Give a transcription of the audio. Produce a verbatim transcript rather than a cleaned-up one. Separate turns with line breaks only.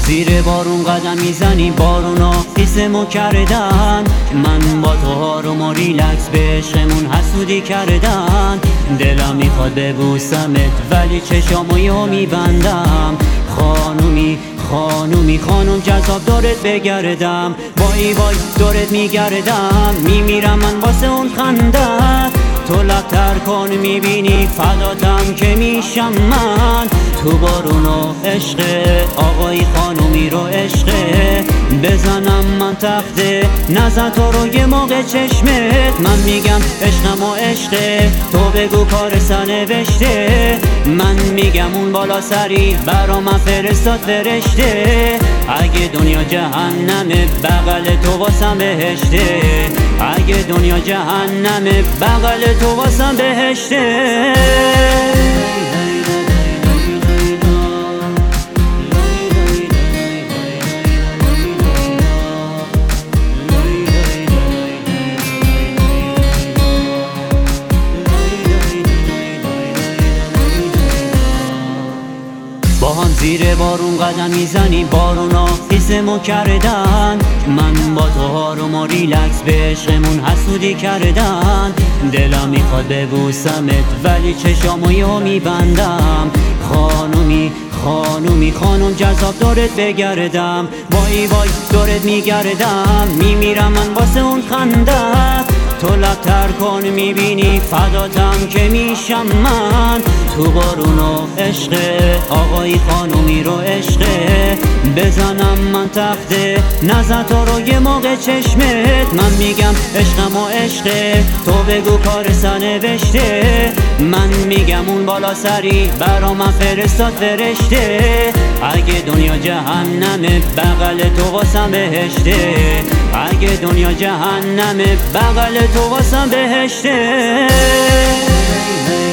زیر بارون قدم میزنی، بارونا حسمو کردن. من با تو آروم و ریلکس به عشقمون حسودی کردن. دلم میخواد ببوسمت ولی چشامو یهو میبندم. خانومی خانومی خانوم جذاب دورت بگردم، وای وای دورت میگردم. میمیرم من واسه اون خنده، تو لبتر کن میبینی فداتم که میشم من. تو بارون و عشق آقای خانومی رو عشق بزنم من تخته، نزن تو رو یه موقع چشمت. من میگم عشقم و عشقه، تو بگو کار سنوشته. من میگم اون بالا سری برا من فرستاد فرشته. اگه دنیا جهنمه بغل تو واسم بهشته، اگه دنیا جهنمه بغل تو واسم بهشته. با هم زیر بارون قدم میزنی، بارونا حسمو کردن. من با تو آروم و ریلکس به عشقمون حسودی کردن. دلم میخواد ببوسمت ولی چشامو یهو میبندم. خانومی خانومی خانوم جذاب دورت بگردم، وای وای دورت میگردم. میمیرم من واسه اون خنده، تو لبتر کن میبینی فداتم که میشم من. تو بارون و عشق آقای خانومی رو عشق بزنم من تخته، نزن تو رو یه موقع چشمت. من میگم عشقم و عشقه، تو بگو کار سنوشته. من میگم اون بالا سری برا من فرستاد فرشته. اگه دنیا جهنمه بغل تو واسم بهشته، اگه دنیا جهنمه بغل تو واسم بهشته.